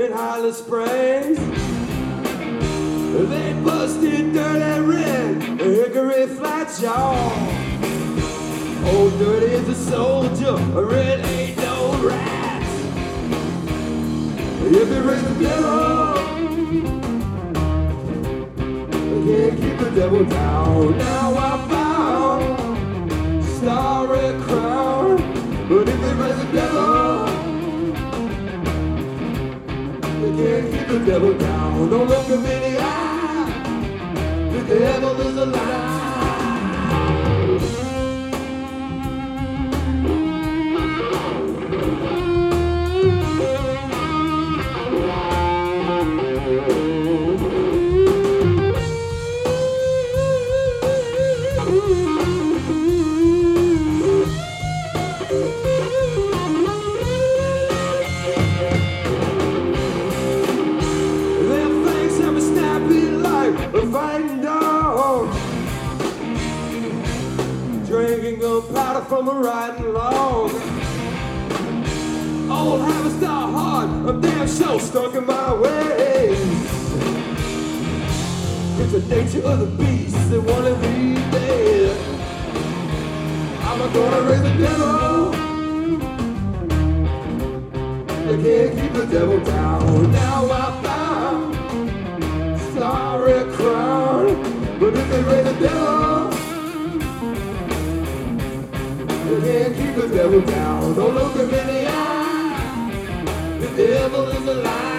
in Highland Springs. They busted Dirty Red, Hickory Flat Jaw. Old Dirty is a soldier, Red ain't no rat. If he raised the devil, can't keep the devil down. Now I found starry crown, but if they raise the devil, they can't keep the devil down. Don't look him in the eye, the devil is alive. Fighting dogs, drinking gunpowder from a riding log. Old habits die hard, I'm damn sure stuck in my ways. It's the nature of the beast that one of these days I'm gonna raise the devil. They can't keep the devil down. Now I found sorry crown, but if they raise the devil, they can't keep the devil down. Don't look him in the eye, the devil is alive.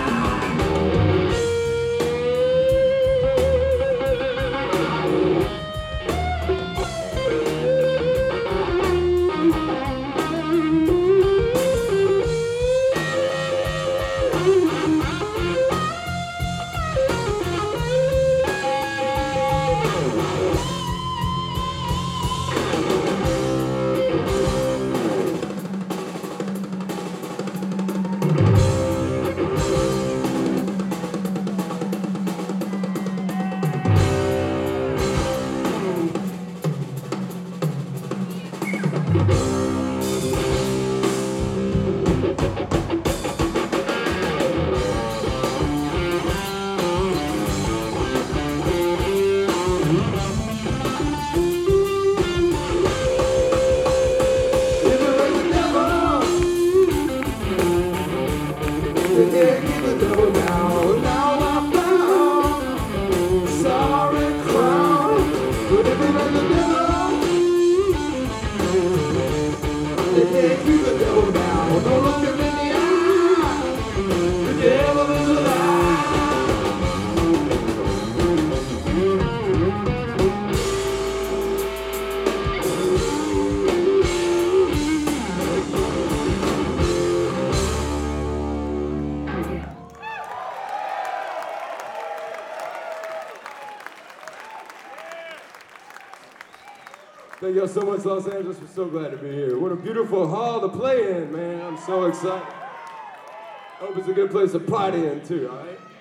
They can't keep the devil down. Now I found sorry crown, but if they raise the devil, they can't keep the devil down. Don't look him in the eye, the devil is alive. Thank y'all so much, Los Angeles. We're so glad to be here. What a beautiful hall to play in, man. I'm so excited. Hope it's a good place to party in, too, all right?